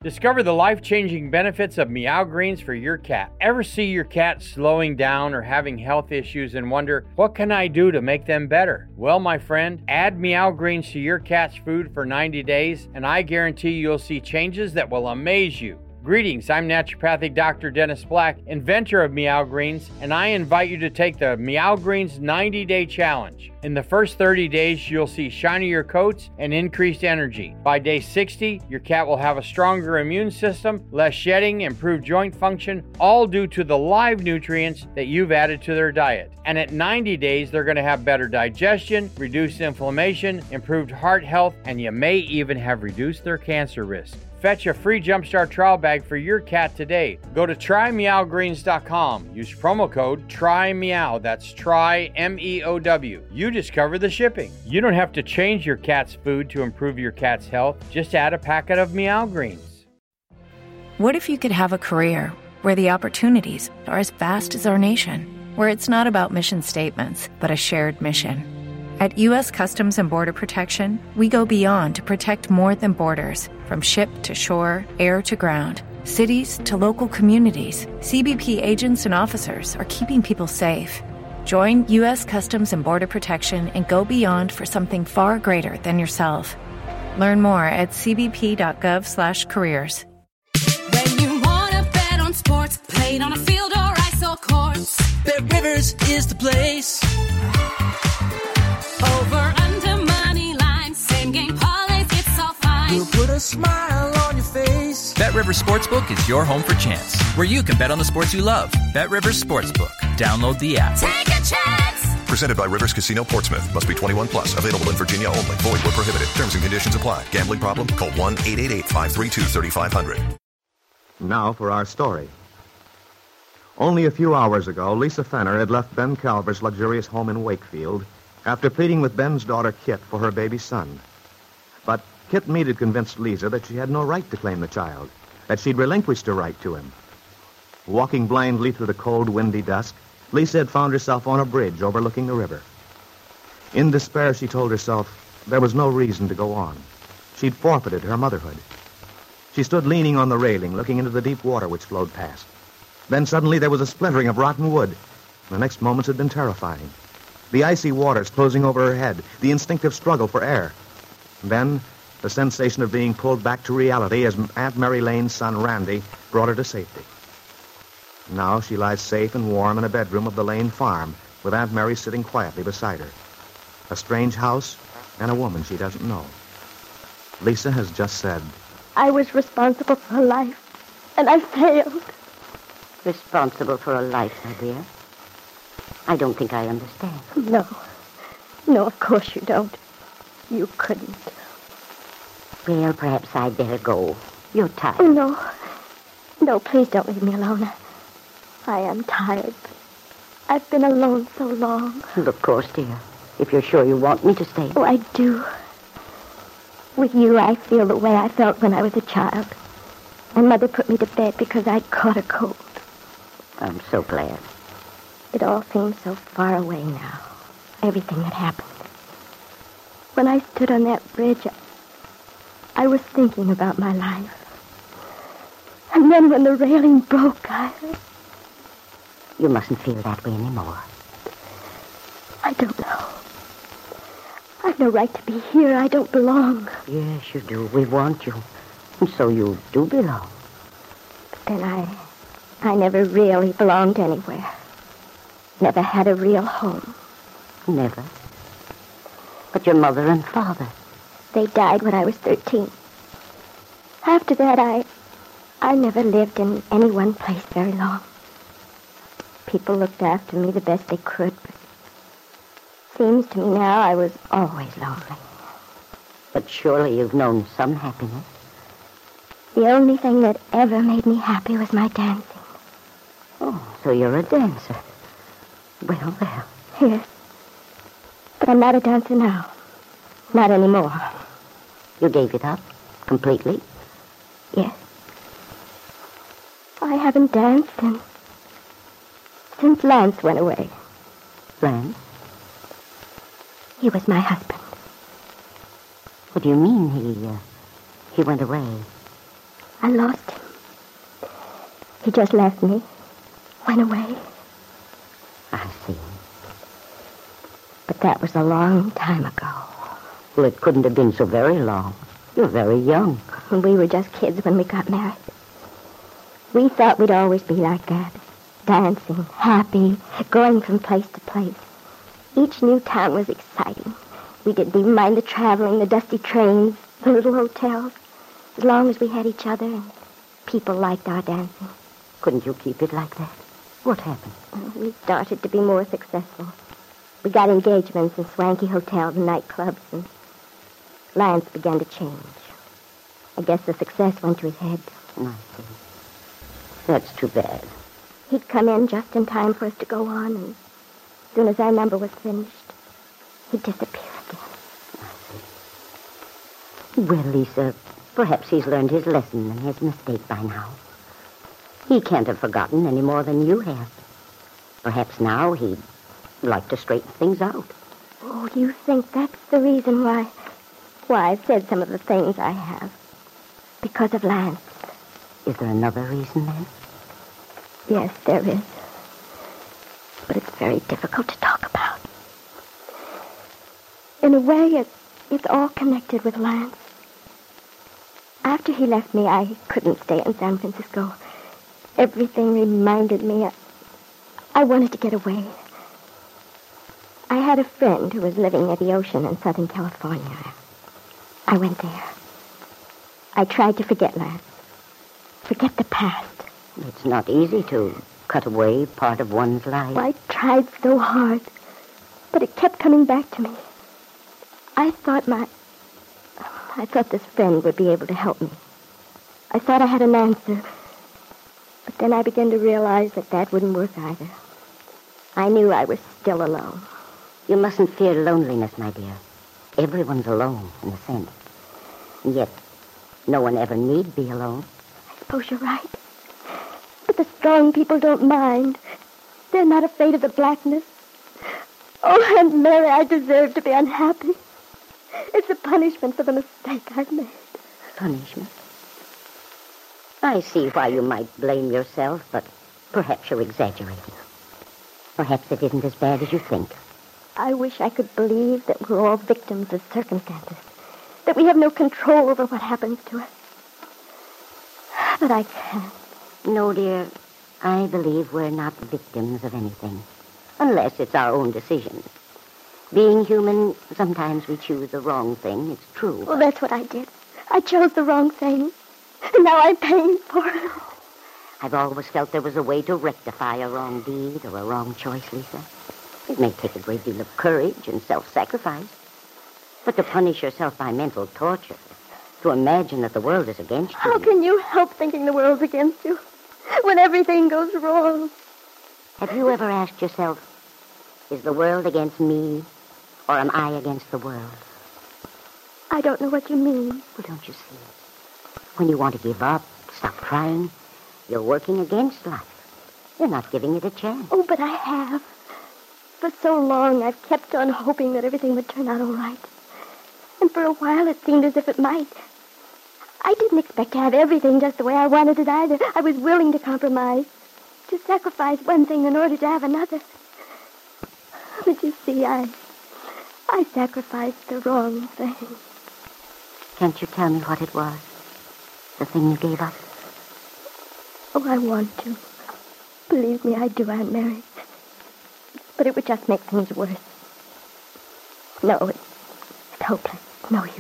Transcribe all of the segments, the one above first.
Discover the life-changing benefits of Meow Greens for your cat. Ever see your cat slowing down or having health issues and wonder, what can I do to make them better? Well, my friend, add Meow Greens to your cat's food for 90 days, and I guarantee you'll see changes that will amaze you. Greetings, I'm naturopathic Dr. Dennis Black, inventor of Meow Greens, and I invite you to take the Meow Greens 90-day challenge. In the first 30 days, you'll see shinier coats and increased energy. By day 60, your cat will have a stronger immune system, less shedding, improved joint function, all due to the live nutrients that you've added to their diet. And at 90 days, they're going to have better digestion, reduced inflammation, improved heart health, and you may even have reduced their cancer risk. Fetch a free Jumpstart trial bag for your cat today. Go to trymeowgreens.com. Use promo code TRYMEOW. That's try MEOW. You discover the shipping. You don't have to change your cat's food to improve your cat's health. Just add a packet of Meow Greens. What if you could have a career where the opportunities are as vast as our nation, where it's not about mission statements, but a shared mission? At U.S. Customs and Border Protection, we go beyond to protect more than borders. From ship to shore, air to ground, cities to local communities, CBP agents and officers are keeping people safe. Join U.S. Customs and Border Protection and go beyond for something far greater than yourself. Learn more at cbp.gov/careers. When you want to bet on sports, played on a field or ice or courts, Bet Rivers is the place. Over, under, money line, same game parlays, it's all fine. We'll put a smile on your face. Bet Rivers Sportsbook is your home for chance, where you can bet on the sports you love. Bet Rivers Sportsbook. Download the app. Take a chance. Presented by Rivers Casino Portsmouth. Must be 21 plus. Available in Virginia only. Void where prohibited. Terms and conditions apply. Gambling problem? Call 1-888-532-3500. Now for our story. Only a few hours ago, Lisa Fenner had left Ben Calver's luxurious home in Wakefield after pleading with Ben's daughter, Kit, for her baby son. But Kit Mead had convinced Lisa that she had no right to claim the child, that she'd relinquished her right to him. Walking blindly through the cold, windy dusk, Lisa had found herself on a bridge overlooking the river. In despair, she told herself there was no reason to go on. She'd forfeited her motherhood. She stood leaning on the railing, looking into the deep water which flowed past. Then suddenly there was a splintering of rotten wood. The next moments had been terrifying. The icy waters closing over her head, the instinctive struggle for air. Then, the sensation of being pulled back to reality as Aunt Mary Lane's son, Randy, brought her to safety. Now she lies safe and warm in a bedroom of the Lane farm, with Aunt Mary sitting quietly beside her. A strange house and a woman she doesn't know. Lisa has just said, I was responsible for her life, and I failed. Responsible for her life, my dear? I don't think I understand. No, of course you don't. You couldn't. Well, perhaps I'd better go. You're tired. No, please don't leave me alone. I am tired. I've been alone so long. Of course, dear. If you're sure you want me to stay. Oh, I do. With you, I feel the way I felt when I was a child. And Mother put me to bed because I'd caught a cold. I'm so glad. It all seems so far away now. Everything that happened. When I stood on that bridge, I was thinking about my life. And then when the railing broke, You mustn't feel that way anymore. I don't know. I've no right to be here. I don't belong. Yes, you do. We want you. And so you do belong. But then I never really belonged anywhere. Never had a real home. Never? But your mother and father? They died when I was 13. After that, I never lived in any one place very long. People looked after me the best they could, but seems to me now I was always lonely. But surely you've known some happiness. The only thing that ever made me happy was my dancing. Oh, so you're a dancer. Well. Yes. But I'm not a dancer now. Not anymore. You gave it up? Completely? Yes. I haven't danced since Lance went away. Lance? He was my husband. What do you mean he went away? I lost him. He just left me. Went away. I see. But that was a long time ago. Well, it couldn't have been so very long. You're very young. We were just kids when we got married. We thought we'd always be like that. Dancing, happy, going from place to place. Each new town was exciting. We didn't even mind the traveling, the dusty trains, the little hotels. As long as we had each other and people liked our dancing. Couldn't you keep it like that? What happened? We started to be more successful. We got engagements in swanky hotels and nightclubs, and Lance began to change. I guess the success went to his head. I see. That's too bad. He'd come in just in time for us to go on, and as soon as our number was finished, he'd disappear again. Well, Lisa, perhaps he's learned his lesson and his mistake by now. He can't have forgotten any more than you have. Perhaps now he'd like to straighten things out. Oh, you think that's the reason why I've said some of the things I have? Because of Lance. Is there another reason, then? Yes, there is. But it's very difficult to talk about. In a way, it's all connected with Lance. After he left me, I couldn't stay in San Francisco. Everything reminded me. I wanted to get away. I had a friend who was living near the ocean in Southern California. I went there. I tried to forget Lance. Forget the past. It's not easy to cut away part of one's life. I tried so hard, but it kept coming back to me. I thought this friend would be able to help me. I thought I had an answer. But then I began to realize that wouldn't work either. I knew I was still alone. You mustn't fear loneliness, my dear. Everyone's alone, in a sense. And yet, no one ever need be alone. I suppose you're right. But the strong people don't mind. They're not afraid of the blackness. Oh, Aunt Mary, I deserve to be unhappy. It's a punishment for the mistake I've made. Punishment? I see why you might blame yourself, but perhaps you're exaggerating. Perhaps it isn't as bad as you think. I wish I could believe that we're all victims of circumstances, that we have no control over what happens to us. But I can't. No, dear, I believe we're not victims of anything, unless it's our own decision. Being human, sometimes we choose the wrong thing, it's true. Well, that's what I did. I chose the wrong thing. And now I'm paying for it. I've always felt there was a way to rectify a wrong deed or a wrong choice, Lisa. It may take a great deal of courage and self-sacrifice. But to punish yourself by mental torture, to imagine that the world is against you... How can you help thinking the world's against you when everything goes wrong? Have you ever asked yourself, is the world against me or am I against the world? I don't know what you mean. Well, don't you see? When you want to give up, stop trying, you're working against life. You're not giving it a chance. Oh, but I have. For so long, I've kept on hoping that everything would turn out all right. And for a while, it seemed as if it might. I didn't expect to have everything just the way I wanted it either. I was willing to compromise, to sacrifice one thing in order to have another. But you see, I sacrificed the wrong thing. Can't you tell me what it was? The thing you gave up? Oh, I want to. Believe me, I do, Aunt Mary. But it would just make things worse. No, it's hopeless. No use.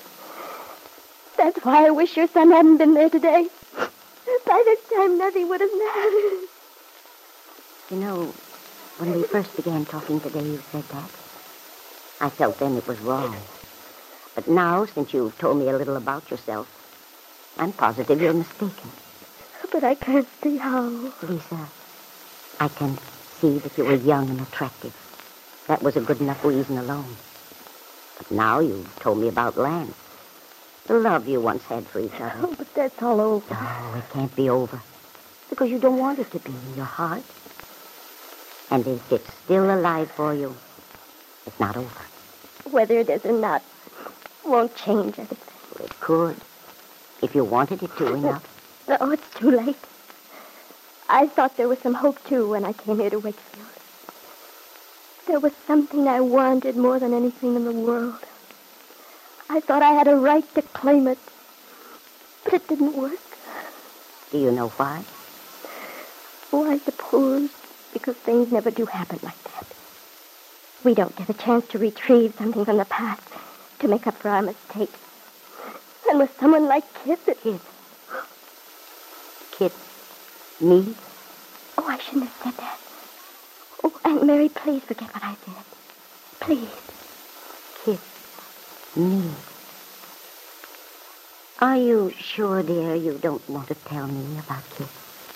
That's why I wish your son hadn't been there today. By this time, nothing would have mattered. You know, when we first began talking today, you said that. I felt then it was wrong. But now, since you've told me a little about yourself, I'm positive you're mistaken. But I can't see how. Lisa, I can see that you were young and attractive. That was a good enough reason alone. But now you've told me about Lance. The love you once had for each other. Oh, but that's all over. Oh, it can't be over. Because you don't want it to be in your heart. And if it's still alive for you, it's not over. Whether it is or not won't change anything. Well, it could. If you wanted it to enough. No, it's too late. I thought there was some hope, too, when I came here to Wakefield. There was something I wanted more than anything in the world. I thought I had a right to claim it, but it didn't work. Do you know why? Oh, I suppose because things never do happen like that. We don't get a chance to retrieve something from the past to make up for our mistakes. And with someone like Kit... Kit? Me? Oh, I shouldn't have said that. Oh, Aunt Mary, please forget what I said. Please. Kit. Me. Are you sure, dear, you don't want to tell me about Kit?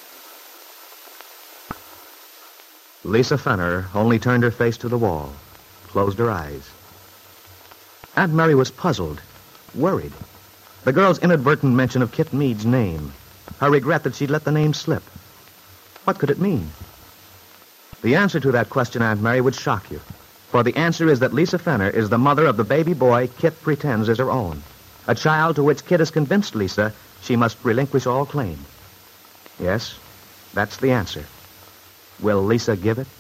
Lisa Fenner only turned her face to the wall, closed her eyes. Aunt Mary was puzzled, worried. The girl's inadvertent mention of Kit Meade's name, her regret that she'd let the name slip. What could it mean? The answer to that question, Aunt Mary, would shock you. For the answer is that Lisa Fenner is the mother of the baby boy Kit pretends is her own. A child to which Kit has convinced Lisa she must relinquish all claim. Yes, that's the answer. Will Lisa give it?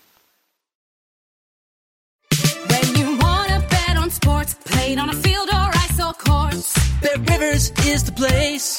When you want to bet on sports, played on a field or ice or courts, Bet Rivers is the place.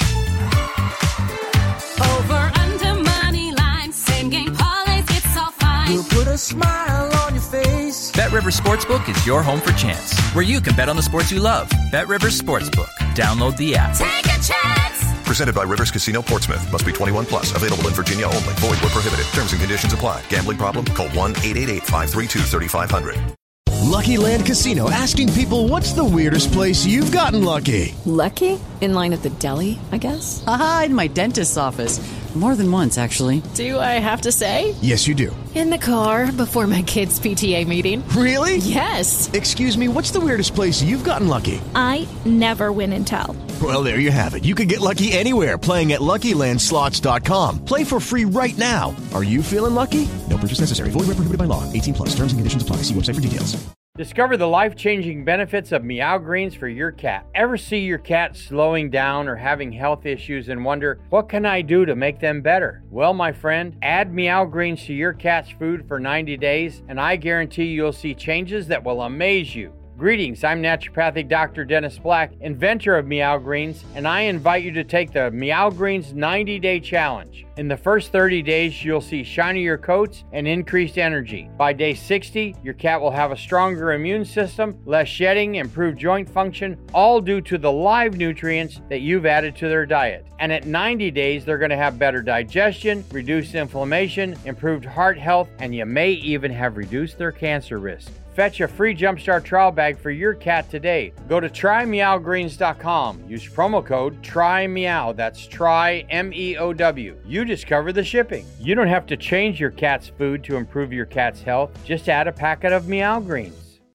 over, under, money line, same game parlays, it's all fine. We'll put a smile on your face. Bet Rivers Sportsbook is your home for chance, where you can bet on the sports you love. Bet Rivers Sportsbook. Download the app. Take a chance. Presented by Rivers Casino Portsmouth. Must be 21 plus. Available in Virginia only. Void where prohibited. Terms and conditions apply. Gambling problem? Call 1-888-532-3500. Lucky Land Casino, asking people, what's the weirdest place you've gotten lucky? Lucky? In line at the deli, I guess? Aha, in my dentist's office. More than once, actually. Do I have to say? Yes, you do. In the car before my kids' PTA meeting. Really? Yes. Excuse me, what's the weirdest place you've gotten lucky? I never win and tell. Well, there you have it. You can get lucky anywhere, playing at LuckyLandSlots.com. Play for free right now. Are you feeling lucky? No purchase necessary. Void where prohibited by law. 18 plus. Terms and conditions apply. See website for details. Discover the life-changing benefits of Meow Greens for your cat. Ever see your cat slowing down or having health issues and wonder, what can I do to make them better? Well, my friend, add Meow Greens to your cat's food for 90 days, and I guarantee you'll see changes that will amaze you. Greetings, I'm naturopathic Dr. Dennis Black, inventor of Meow Greens, and I invite you to take the Meow Greens 90-day challenge. In the first 30 days, you'll see shinier coats and increased energy. By day 60, your cat will have a stronger immune system, less shedding, improved joint function, all due to the live nutrients that you've added to their diet. And at 90 days, they're going to have better digestion, reduced inflammation, improved heart health, and you may even have reduced their cancer risk. Fetch a free Jumpstart trial bag for your cat today. Go to trymeowgreens.com. Use promo code TRYMEOW. That's try, M-E-O-W. You discover the shipping. You don't have to change your cat's food to improve your cat's health. Just add a packet of Meow Greens.